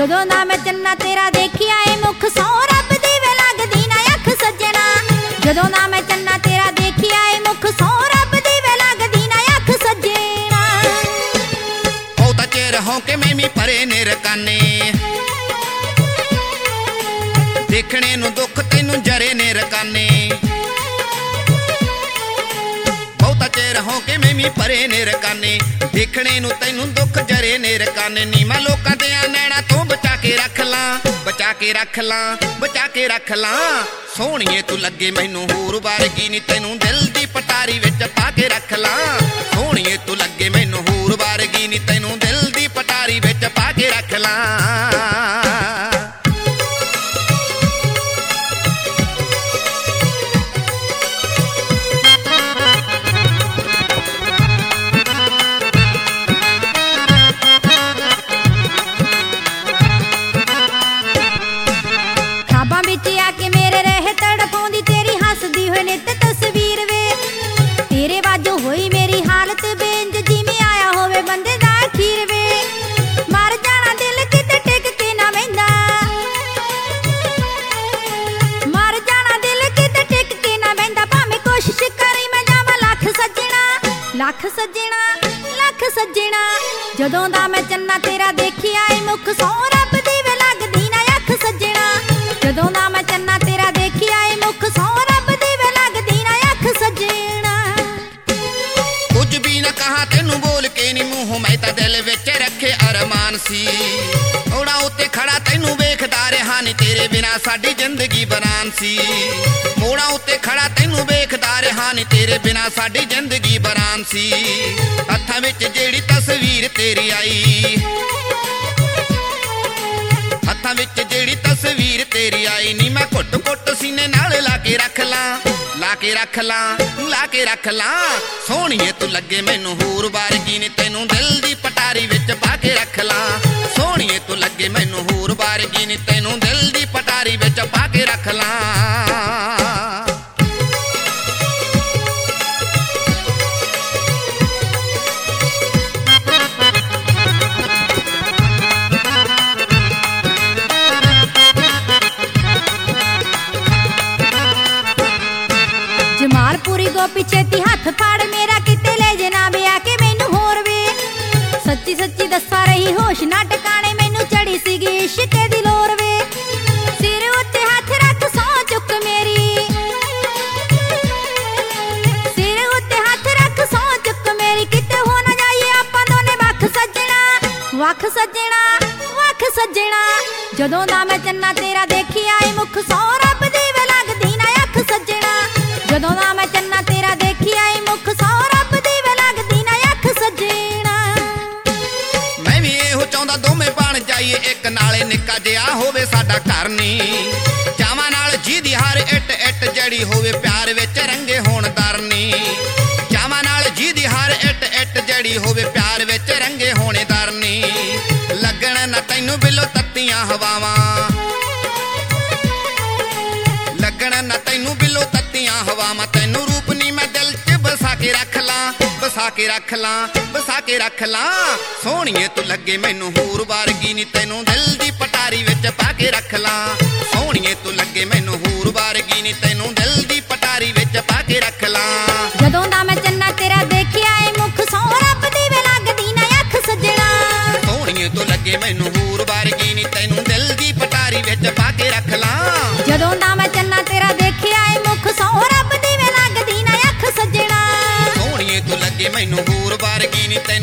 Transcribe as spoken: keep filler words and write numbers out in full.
ਜਦੋਂ ਦਾ ਮੈਂ ਚੰਨਾ ਤੇਰਾ ਦੇਖਿਆ ਏ ਮੁਖ ਸੌ ਰੱਬ ਦੀ ਵੇ ਲੱਗਦੀ ਨਾ ਅੱਖ ਸੱਜਣਾ। ਜਦੋਂ ਦਾ ਮੈਂ ਚੰਨਾ ਤੇਰਾ ਦੇਖਿਆ ਏ ਮੁਖ ਸੌ ਰੱਬ ਦੀ ਵੇ ਲੱਗਦੀ ਨਾ ਅੱਖ ਸੱਜਣਾ। ਉਹ ਤਾਂ ਚਿਰ ਹੋਂ ਕੇ ਮੈਂ ਵੀ ਪਰੇ ਨੇ ਰਕਾਨੇ, ਦੇਖਣੇ ਨੂੰ ਦੁੱਖ ਤੈਨੂੰ ਜਰੇ ਨੇ ਰਕਾਨੇ। ਬਹੁਤਾ ਚਿਰ ਹੋ ਕੇ ਮੈਂ ਵੀ ਪਰੇ ਨੇ ਰਕਾਨੇ, ਦੇਖਣੇ ਨੂੰ ਤੈਨੂੰ ਦੁੱਖ ਜਰੇ ਨੇ ਰਕਾਨੇ। ਨੀ ਮੈਂ ਲੋਕਾਂ ਦੇ ਨੈਣਾ ਤੋਂ ਬਚਾ ਕੇ ਰੱਖ ਲਾਂ, ਬਚਾ ਕੇ ਰੱਖ ਲਾਂ, ਬਚਾ ਕੇ ਰੱਖ ਲਾਂ। ਸੋਹਣੀਏ ਤੂੰ ਲੱਗੇ ਮੈਨੂੰ ਹੋਰ ਵਰਗੀ ਨੀ, ਤੈਨੂੰ ਦਿਲ ਦੀ ਪਟਾਰੀ ਵਿੱਚ ਪਾ ਕੇ ਰੱਖ ਲਾਂ। ਸੋਹਣੀਏ ਤੂੰ ਲੱਗੇ ਮੈਨੂੰ ਹੋਰ ਵਰਗੀ ਨੀ, ਤੈਨੂੰ ਦਿਲ ਦੀ ਪਟਾਰੀ ਵਿੱਚ ਪਾ ਕੇ ਰੱਖ ਲਾਂ। ਲੱਖ ਸੱਜਣਾ, ਲੱਖ ਸੱਜਣਾ, ਜਦੋਂ ਦਾ ਮੈਂ ਚੰਨਾ ਤੇਰਾ ਦੇਖਿਆ ਏ ਮੁਖ ਸੌ ਰੱਬ ਦੀ ਵੇ ਲੱਗਦੀ ਨਾ ਅੱਖ ਸੱਜਣਾ। ਜਦੋਂ ਦਾ ਮੈਂ ਚੰਨਾ ਤੇਰਾ ਦੇਖਿਆ ਏ ਮੁਖ ਸੌ ਰੱਬ ਦੀ ਵੇ ਲੱਗਦੀ ਨਾ ਅੱਖ ਸੱਜਣਾ। ਕੁਝ ਵੀ ਨਾ ਕਹਾ ਤੈਨੂੰ ਬੋਲ ਕੇ ਨੀ ਮੂੰਹੋਂ, ਮੈਂ ਤਾਂ ਦਿਲ ਵਿੱਚ ਰੱਖੇ ਅਰਮਾਨ ਸੀ। ਥੋੜਾ ਉੱਤੇ ਖੜਾ ਤੈਨੂੰ ਵੇਖਦਾ ਰਿਹਾ ਨੀ, ਤੇਰੇ ਬਿਨਾ ਸਾਡੀ ਜ਼ਿੰਦਗੀ ਬਰਾਨ ਸੀ। ਮੋੜਾ ਉੱਤੇ ਖੜਾ ਤੈਨੂੰ ਵੇਖਦਾ ਰਿਹਾ ਨੀ, ਤੇਰੇ ਬਿਨਾ ਸਾਡੀ ਜ਼ਿੰਦਗੀ ਬਰਾਨ ਸੀ। ਹੱਥਾਂ ਵਿੱਚ ਜਿਹੜੀ ਤਸਵੀਰ ਤੇਰੀ ਆਈ, ਹੱਥਾਂ ਵਿੱਚ ਜਿਹੜੀ ਤਸਵੀਰ ਤੇਰੀ ਆਈ ਨੀ, ਮੈਂ ਘੁੱਟ ਘੁੱਟ ਸੀਨੇ ਨਾਲ ਲਾ ਕੇ ਰੱਖ ਲਾਂ, ਲਾ ਕੇ ਰੱਖ ਲਾਂ, ਲਾ ਕੇ ਰੱਖ ਲਾਂ। ਸੋਹਣੀਏ ਤੂੰ ਲੱਗੇ ਮੈਨੂੰ ਹੋਰ ਵਰਗੀ ਨੀ, ਤੈਨੂੰ ਦਿਲ ਦੀ ਪਟਾਰੀ ਵਿੱਚ ਪਾ ਕੇ ਰੱਖ ਲਾਂ। ਸੋਹਣੀਏ ਤੂੰ ਲੱਗੇ ਮੈਨੂੰ ਹੋਰ ਵਰਗੀ ਨੀ, ਤੈਨੂੰ ਦਿਲ ਦੀ ਪਟਾਰੀ ਵਿੱਚ ਪਾ ਕੇ ਰੱਖ ਲਾਂ। ਜਮਾਲਪੁਰੀ ਗੋਪੀ ਛੇਤੀ ਹੱਥ ਫੜ ਮੇਰਾ, ਕਿਤੇ ਲੈ ਜੇ ਨਾ ਵਿਆਹ ਕੇ ਮੈਨੂੰ ਹੋਰ ਵੇ। ਸੱਚੀ ਸੱਚੀ ਦੱਸਾਂ ਰਹੀ ਹੋਸ਼ ਨਾ ਟਿਕਾਣੇ, ਮੈਨੂੰ ਚੜੀ ਸੀਗੀ ਇਸ਼ਕ ਦੀ ਲੋਰ ਵੇ। ਸਿਰ ਉੱਤੇ ਹੱਥ ਰੱਖ ਸਹੁੰ ਚੁੱਕ ਮੇਰੀ, ਸਿਰ ਉੱਤੇ ਹੱਥ ਰੱਖ ਸਹੁੰ ਚੁੱਕ ਮੇਰੀ, ਕਿਤੇ ਹੋ ਨਾ ਜਾਈਏ ਆਪਾਂ ਦੋਨੇ ਵੱਖ ਸੱਜਣਾ, ਵੱਖ ਸੱਜਣਾ, ਵੱਖ ਸੱਜਣਾ। ਜਦੋਂ ਦਾ ਮੈਂ ਚੰਨਾ ਤੇਰਾ ਦੇਖਿਆ ਏ ਮੁਖ ਸੌ ਰੱਬ ਦੀ ਵੇ ਲੱਗਦੀ ਨਾ ਅੱਖ ਸੱਜਣਾ। ਜਦੋਂ ਦਾ ਮੈਂ ਚੰਨਾ ਤੇਰਾ ਦੇਖਿਆ ਏ ਮੁਖ ਸੌ ਰੱਬ ਦੀ ਵੇ ਲੱਗਦੀ ਨਾ ਅੱਖ ਸੱਜਣਾ। ਮੈਂ ਵੀ ਇਹੋ ਚਾਹੁੰਦਾ ਦੋਵੇਂ ਬਣ ਜਾਈਏ ਇੱਕ, ਨਾਲੇ ਨਿੱਕਾ ਜਿਹਾ ਹੋਵੇ ਸਾਡਾ ਘਰ ਨੀ। ਚਾਵਾਂ ਨਾਲ ਜਿਹਦੀ ਹਰ ਇੱਟ ਇੱਟ ਜੜੀ ਹੋਵੇ, ਪਿਆਰ ਵਿੱਚ ਰੰਗੇ ਹੋਣ ਦਰਨੀ। ਚਾਵਾਂ ਨਾਲ ਜਿਹਦੀ ਹਰ ਇੱਟ ਇੱਟ ਜੜੀ ਹੋਵੇ, ਪਿਆਰ ਵਿੱਚ ਰੰਗੇ ਹੋਣੇ ਦਰਨੀ। ਲੱਗਣ ਨਾ ਤੈਨੂੰ ਬਿੱਲੋ ਤੱਤੀਆਂ ਹਵਾਵਾਂ, ਲੱਗਣ ਨਾ ਤੈਨੂੰ ਬਿੱਲੋ ਤੱਤੀਆਂ ਹਵਾਵਾਂ। ਤੈਨੂੰ ਰੂਪ ਨੀ ਮੈਂ ਦਿਲ 'ਚ ਵਸਾ ਕੇ ਰੱਖ ਲਾਂ, ਵਸਾ ਕੇ ਰੱਖ ਲਾਂ, ਵਸਾ ਕੇ ਰੱਖ ਲਾਂ। ਸੋਹਣੀਏ ਤੂੰ ਲੱਗੇ ਮੈਨੂੰ ਹੋਰ ਵਰਗੀ ਨੀ, ਤੈਨੂੰ ਦਿਲ ਦੀ ਪਟਾਰੀ ਵਿੱਚ ਪਾ ਕੇ ਰੱਖ ਲਾਂ। ਸੋਹਣੀਏ ਤੂੰ ਲੱਗੇ ਮੈਨੂੰ ਹੋਰ ਵਰਗੀ ਨੀ, ਤੈਨੂੰ ਦਿਲ ਦੀ ਪਟਾਰੀ ਵਿੱਚ ਪਾ ਕੇ ਰੱਖ ਲਾਂ। ਜਦੋਂ ਦਾ ਮੈਂ ਚੰਨਾ ਤੇਰਾ ਦੇਖਿਆ ਏ ਮੁਖ ਸੌ ਰੱਬ ਦੀ ਵੇ ਲੱਗਦੀ ਨਾ ਅੱਖ ਸੱਜਣਾ। ਸੋਹਣੀਏ ਤੂੰ ਲੱਗੇ ਮੈਨੂੰ ਹੋਰ ਵਰਗੀ ਨੀ, ਤੈਨੂੰ ਦਿਲ ਦੀ ਪਟਾਰੀ ਵਿੱਚ ਪਾ ਕੇ ਰੱਖ ਲਾਂ। ਜਦੋਂ ਦਾ ਮੈਂ ਚੰਨਾ ਤੇਰਾ ਦੇਖਿਆ ਏ ਮੁਖ ਸੌ ਰੱਬ ਦੀ ਵੇ ਲੱਗਦੀ ਨਾ ਅੱਖ ਸੱਜਣਾ। ਸੋਹਣੀਏ ਤੂੰ ਲੱਗੇ ਮੈਨੂੰ ਹੋਰ ਵਰਗੀ ਨੀ, ਤੈਨੂੰ